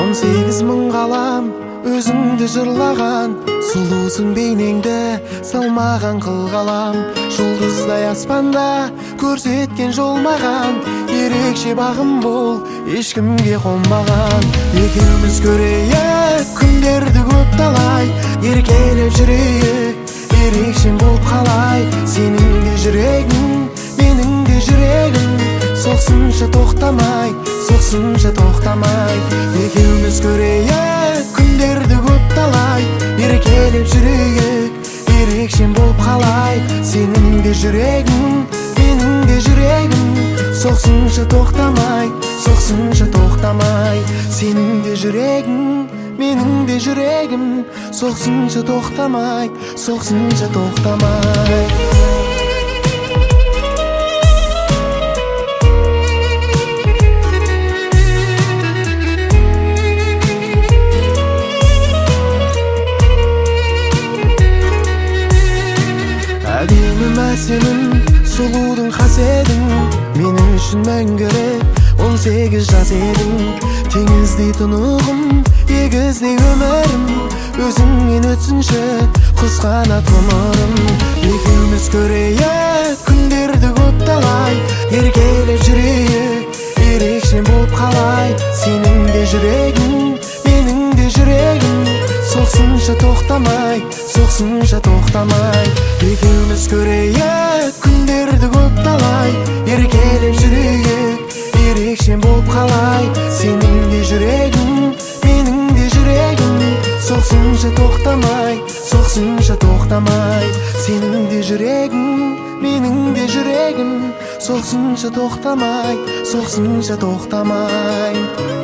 18 мың қалам өзіңді жырлаған, сұлусың бейнеңді салмаған қылғалам. Жұлдыздай аспанда көрсеткен жол маған, ерекше бағым бол, ешкімге қонбаған. Екеуміз көрейік күндерді көп талай, еркелеп жүрейік, ерекшем болып қалай. Сенің де жүрегің, менің де жүрегім, соқсыншы тоқтамай, соқсыншы тоқтамай. Екеуміз көрейік күндерді көп талай, еркелеп жүрейік, ерекшем болып қалай. Сенің де жүрегің, менің де жүрегім, соқсыншы тоқтамай, соқсыншы тоқтамай. Сенің де жүрегің, менің де жүрегім, соқсыншы тоқтамай, соқсыншы тоқтамай. Әдемім әсемім, сұлудың қасиетің, мен үшін мәңгілік 18 жас едің. Теңіздей тұнығым, егіздей өмірім, өзіңнен өтсінші құс қанат ғұмырым. Екеуміз көрейік күндерді көп талай, еркелеп жүрейік, ерекшем болып қалай. Сенің де жүрегің, менің де жүрегім, соқсыншы тоқтамай, соқсыншы тоқтамай. Екеуміз көрейік күндерді көп талай, еркелеп жүрейік, ерекшем болып қалай. Сенің де жүрегің, менің де жүрегім, соқсыншы тоқтамай, соқсыншы тоқтамай. Сенің де жүрегің, менің де жүрегім, соқсыншы тоқтамай, соқсыншы тоқтамай.